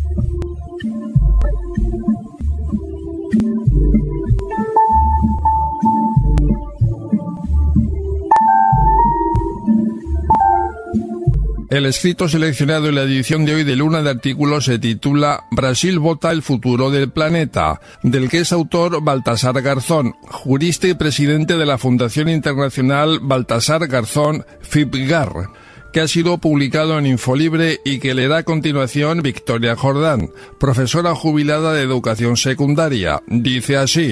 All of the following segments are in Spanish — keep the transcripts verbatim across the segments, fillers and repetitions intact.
El escrito seleccionado en la edición de hoy de Luna de Artículos se titula Brasil vota el futuro del planeta, del que es autor Baltasar Garzón, jurista y presidente de la Fundación Internacional Baltasar Garzón FIBGAR, que ha sido publicado en Infolibre y que leerá a continuación Victoria Jordán, profesora jubilada de educación secundaria. Dice así: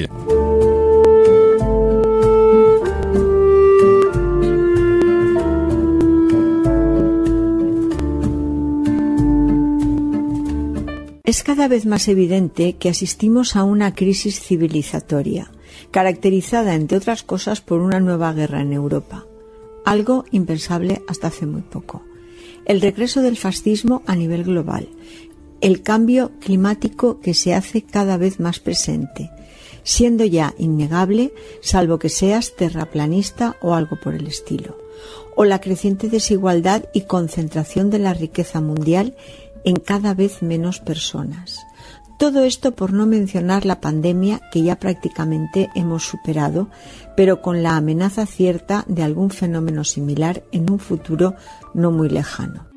Es cada vez más evidente que asistimos a una crisis civilizatoria, caracterizada, entre otras cosas, por una nueva guerra en Europa, algo impensable hasta hace muy poco. El regreso del fascismo a nivel global, el cambio climático que se hace cada vez más presente, siendo ya innegable, salvo que seas terraplanista o algo por el estilo, o la creciente desigualdad y concentración de la riqueza mundial en cada vez menos personas. Todo esto por no mencionar la pandemia que ya prácticamente hemos superado, pero con la amenaza cierta de algún fenómeno similar en un futuro no muy lejano.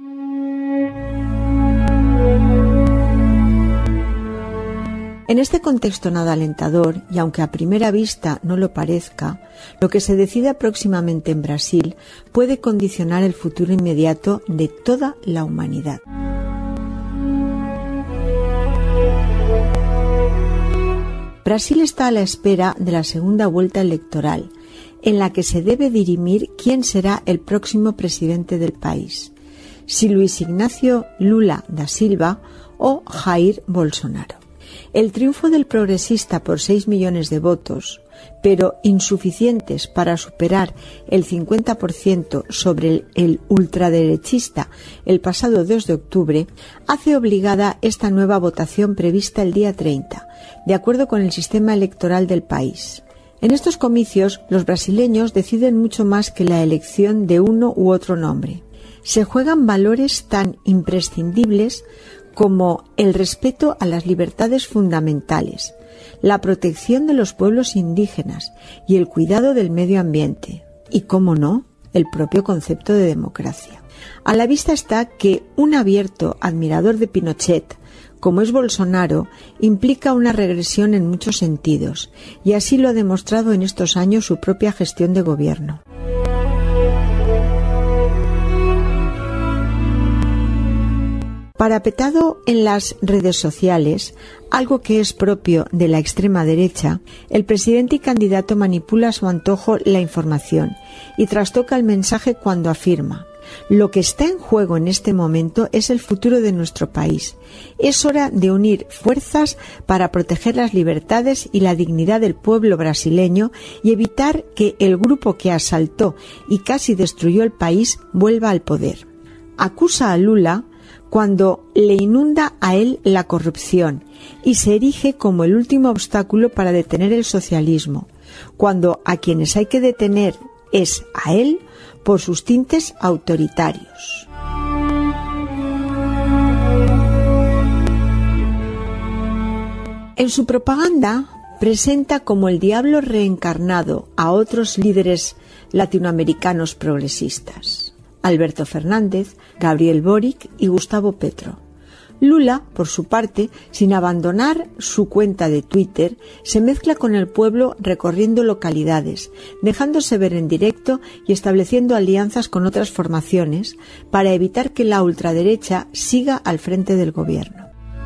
En este contexto nada alentador, y aunque a primera vista no lo parezca, lo que se decida próximamente en Brasil puede condicionar el futuro inmediato de toda la humanidad. Brasil está a la espera de la segunda vuelta electoral, en la que se debe dirimir quién será el próximo presidente del país, si Luis Ignacio Lula da Silva o Jair Bolsonaro. El triunfo del progresista por seis millones de votos, pero insuficientes para superar el cincuenta por ciento sobre el, el ultraderechista el pasado dos de octubre, hace obligada esta nueva votación prevista el día treinta, de acuerdo con el sistema electoral del país. En estos comicios, los brasileños deciden mucho más que la elección de uno u otro nombre. Se juegan valores tan imprescindibles como el respeto a las libertades fundamentales, la protección de los pueblos indígenas y el cuidado del medio ambiente, y, cómo no, el propio concepto de democracia. A la vista está que un abierto admirador de Pinochet, como es Bolsonaro, implica una regresión en muchos sentidos, y así lo ha demostrado en estos años su propia gestión de gobierno. Parapetado en las redes sociales, algo que es propio de la extrema derecha, el presidente y candidato manipula a su antojo la información y trastoca el mensaje cuando afirma: lo que está en juego en este momento es el futuro de nuestro país. Es hora de unir fuerzas para proteger las libertades y la dignidad del pueblo brasileño y evitar que el grupo que asaltó y casi destruyó el país vuelva al poder. Acusa a Lula cuando le inunda a él la corrupción y se erige como el último obstáculo para detener el socialismo, cuando a quienes hay que detener es a él por sus tintes autoritarios. En su propaganda presenta como el diablo reencarnado a otros líderes latinoamericanos progresistas: Alberto Fernández, Gabriel Boric y Gustavo Petro. Lula, por su parte, sin abandonar su cuenta de Twitter, se mezcla con el pueblo recorriendo localidades, dejándose ver en directo y estableciendo alianzas con otras formaciones para evitar que la ultraderecha siga al frente del gobierno.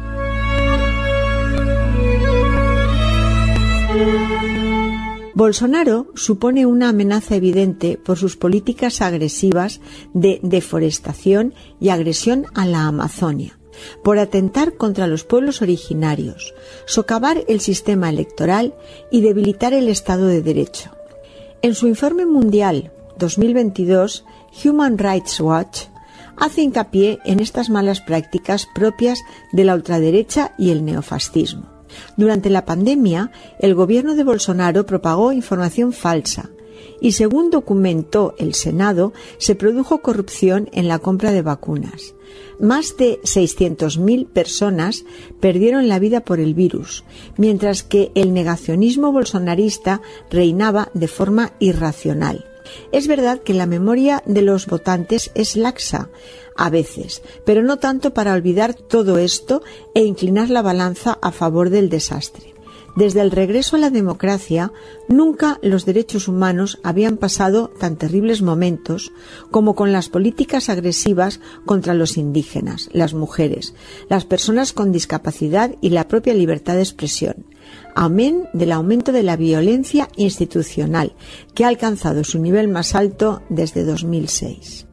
Bolsonaro supone una amenaza evidente por sus políticas agresivas de deforestación y agresión a la Amazonia, por atentar contra los pueblos originarios, socavar el sistema electoral y debilitar el Estado de Derecho. En su informe mundial dos mil veintidós, Human Rights Watch hace hincapié en estas malas prácticas propias de la ultraderecha y el neofascismo. Durante la pandemia, el gobierno de Bolsonaro propagó información falsa y según documentó el Senado, se produjo corrupción en la compra de vacunas. Más de seiscientas mil personas perdieron la vida por el virus, mientras que el negacionismo bolsonarista reinaba de forma irracional. Es verdad que la memoria de los votantes es laxa, a veces, pero no tanto para olvidar todo esto e inclinar la balanza a favor del desastre. Desde el regreso a la democracia, nunca los derechos humanos habían pasado tan terribles momentos como con las políticas agresivas contra los indígenas, las mujeres, las personas con discapacidad y la propia libertad de expresión. Amén del aumento de la violencia institucional, que ha alcanzado su nivel más alto desde dos mil seis.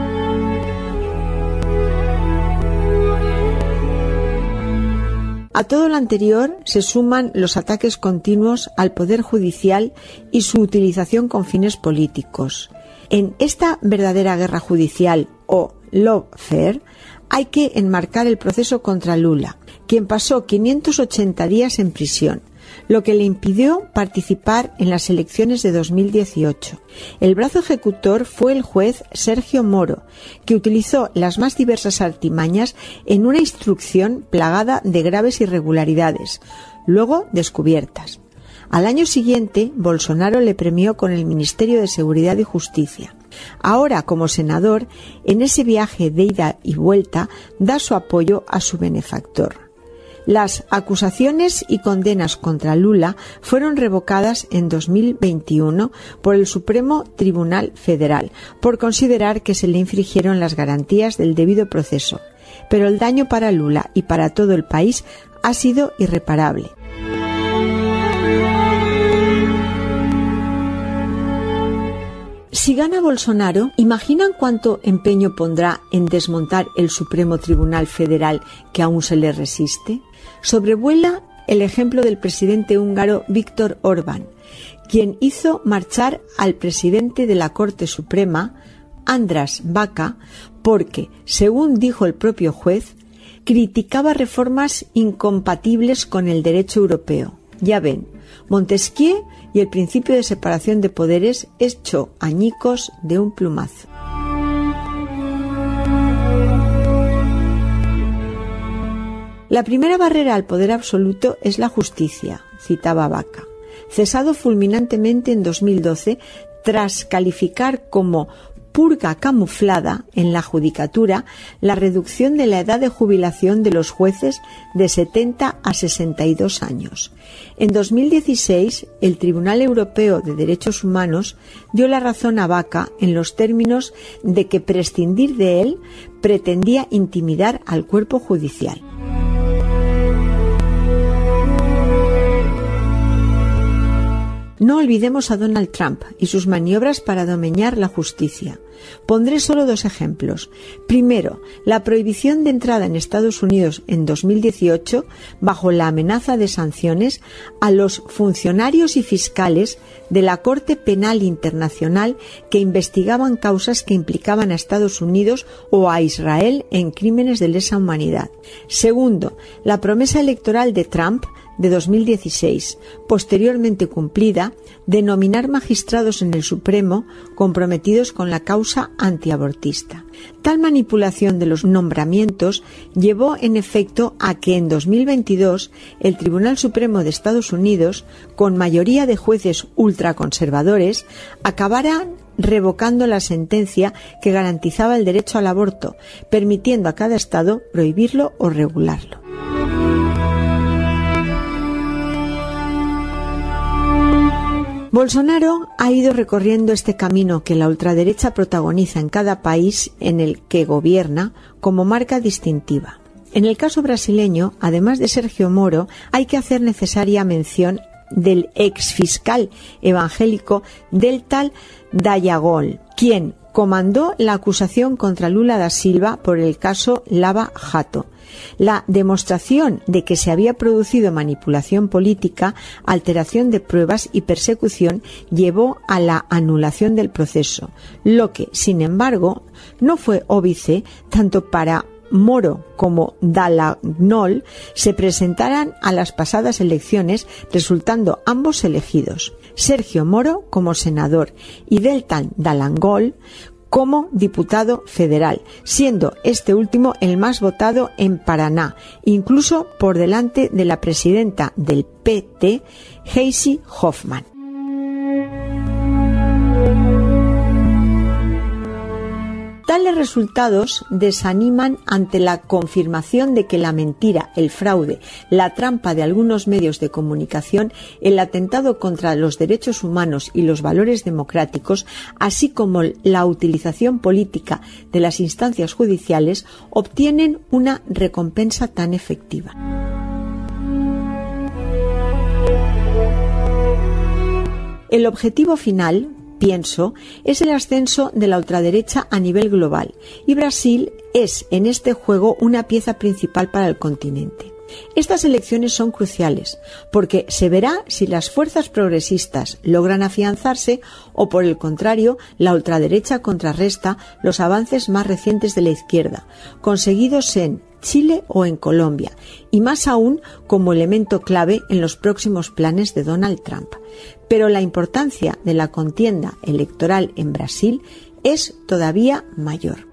A todo lo anterior se suman los ataques continuos al Poder Judicial y su utilización con fines políticos. En esta verdadera guerra judicial, o lawfare, hay que enmarcar el proceso contra Lula, quien pasó quinientos ochenta días en prisión, lo que le impidió participar en las elecciones de dos mil dieciocho. El brazo ejecutor fue el juez Sergio Moro, que utilizó las más diversas artimañas en una instrucción plagada de graves irregularidades, luego descubiertas. Al año siguiente, Bolsonaro le premió con el Ministerio de Seguridad y Justicia. Ahora, como senador, en ese viaje de ida y vuelta, da su apoyo a su benefactor. Las acusaciones y condenas contra Lula fueron revocadas en dos mil veintiuno por el Supremo Tribunal Federal por considerar que se le infringieron las garantías del debido proceso. Pero el daño para Lula y para todo el país ha sido irreparable. Si gana Bolsonaro, ¿imaginan cuánto empeño pondrá en desmontar el Supremo Tribunal Federal que aún se le resiste? Sobrevuela el ejemplo del presidente húngaro Viktor Orbán, quien hizo marchar al presidente de la Corte Suprema, András Baka, porque, según dijo el propio juez, criticaba reformas incompatibles con el derecho europeo. Ya ven, Montesquieu y el principio de separación de poderes hecho añicos de un plumazo. La primera barrera al poder absoluto es la justicia, citaba Baka. Cesado fulminantemente en dos mil doce, tras calificar como purga camuflada en la judicatura la reducción de la edad de jubilación de los jueces de setenta a sesenta y dos años. En dos mil dieciséis, el Tribunal Europeo de Derechos Humanos dio la razón a Baka en los términos de que prescindir de él pretendía intimidar al cuerpo judicial. No olvidemos a Donald Trump y sus maniobras para domeñar la justicia. Pondré solo dos ejemplos. Primero, la prohibición de entrada en Estados Unidos en dos mil dieciocho, bajo la amenaza de sanciones, a los funcionarios y fiscales de la Corte Penal Internacional que investigaban causas que implicaban a Estados Unidos o a Israel en crímenes de lesa humanidad. Segundo, la promesa electoral de Trump de dos mil dieciséis, posteriormente cumplida, de nominar magistrados en el Supremo comprometidos con la causa antiabortista. Tal manipulación de los nombramientos llevó en efecto a que en dos mil veintidós el Tribunal Supremo de Estados Unidos, con mayoría de jueces ultraconservadores, acabara revocando la sentencia que garantizaba el derecho al aborto, permitiendo a cada estado prohibirlo o regularlo. Bolsonaro ha ido recorriendo este camino que la ultraderecha protagoniza en cada país en el que gobierna como marca distintiva. En el caso brasileño, además de Sergio Moro, hay que hacer necesaria mención del exfiscal evangélico del tal Dayagol, quien comandó la acusación contra Lula da Silva por el caso Lava Jato. La demostración de que se había producido manipulación política, alteración de pruebas y persecución llevó a la anulación del proceso, lo que, sin embargo, no fue óbice tanto para Moro como Dalagnol se presentaran a las pasadas elecciones, resultando ambos elegidos. Sergio Moro como senador y Deltan Dallangol como diputado federal, siendo este último el más votado en Paraná, incluso por delante de la presidenta del P T, Heisy Hoffmann. Tales resultados desaniman ante la confirmación de que la mentira, el fraude, la trampa de algunos medios de comunicación, el atentado contra los derechos humanos y los valores democráticos, así como la utilización política de las instancias judiciales, obtienen una recompensa tan efectiva. El objetivo final, pienso, es el ascenso de la ultraderecha a nivel global, y Brasil es en este juego una pieza principal para el continente. Estas elecciones son cruciales, porque se verá si las fuerzas progresistas logran afianzarse o, por el contrario, la ultraderecha contrarresta los avances más recientes de la izquierda, conseguidos en Chile o en Colombia, y más aún como elemento clave en los próximos planes de Donald Trump. Pero la importancia de la contienda electoral en Brasil es todavía mayor.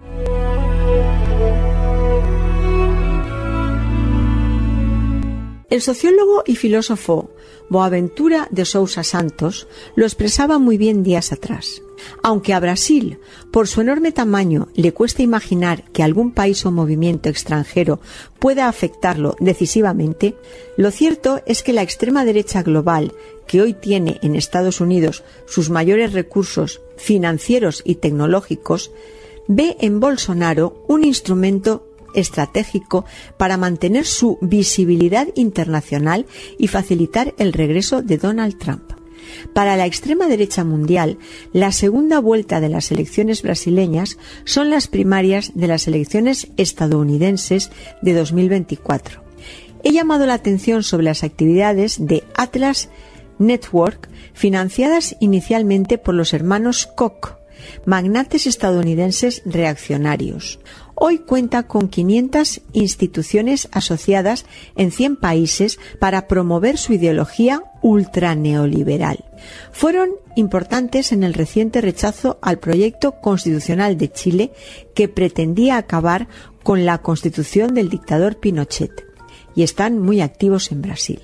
El sociólogo y filósofo Boaventura de Sousa Santos lo expresaba muy bien días atrás. Aunque a Brasil, por su enorme tamaño, le cuesta imaginar que algún país o movimiento extranjero pueda afectarlo decisivamente, lo cierto es que la extrema derecha global, que hoy tiene en Estados Unidos sus mayores recursos financieros y tecnológicos, ve en Bolsonaro un instrumento estratégico para mantener su visibilidad internacional y facilitar el regreso de Donald Trump. Para la extrema derecha mundial, la segunda vuelta de las elecciones brasileñas son las primarias de las elecciones estadounidenses de dos mil veinticuatro. He llamado la atención sobre las actividades de Atlas Network, financiadas inicialmente por los hermanos Koch, magnates estadounidenses reaccionarios. Hoy cuenta con quinientas instituciones asociadas en cien países para promover su ideología ultraneoliberal. Fueron importantes en el reciente rechazo al proyecto constitucional de Chile, que pretendía acabar con la constitución del dictador Pinochet, y están muy activos en Brasil.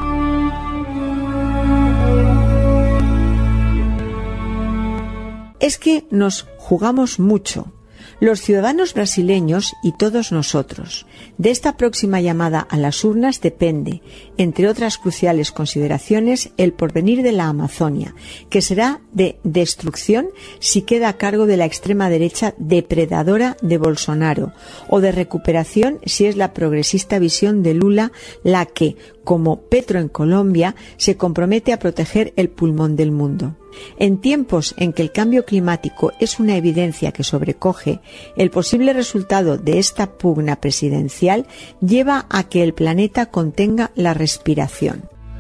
Es que nos jugamos mucho, los ciudadanos brasileños y todos nosotros. De esta próxima llamada a las urnas depende, entre otras cruciales consideraciones, el porvenir de la Amazonia, que será de destrucción si queda a cargo de la extrema derecha depredadora de Bolsonaro, o de recuperación si es la progresista visión de Lula la que, como Petro en Colombia, se compromete a proteger el pulmón del mundo. En tiempos en que el cambio climático es una evidencia que sobrecoge, el posible resultado de esta pugna presidencial lleva a que el planeta contenga la respiración.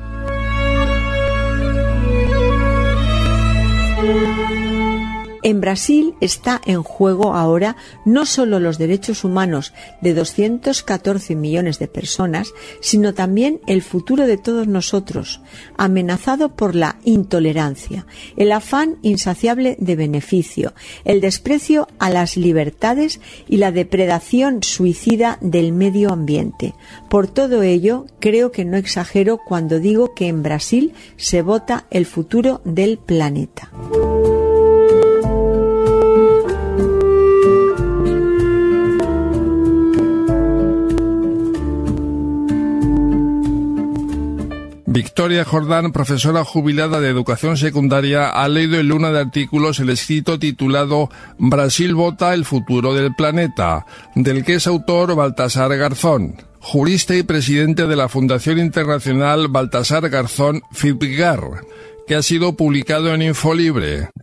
En Brasil está en juego ahora no solo los derechos humanos de doscientos catorce millones de personas, sino también el futuro de todos nosotros, amenazado por la intolerancia, el afán insaciable de beneficio, el desprecio a las libertades y la depredación suicida del medio ambiente. Por todo ello, creo que no exagero cuando digo que en Brasil se vota el futuro del planeta. Victoria Jordán, profesora jubilada de educación secundaria, ha leído en Luna de Artículos el escrito titulado Brasil vota el futuro del planeta, del que es autor Baltasar Garzón, jurista y presidente de la Fundación Internacional Baltasar Garzón FIBGAR, que ha sido publicado en Infolibre.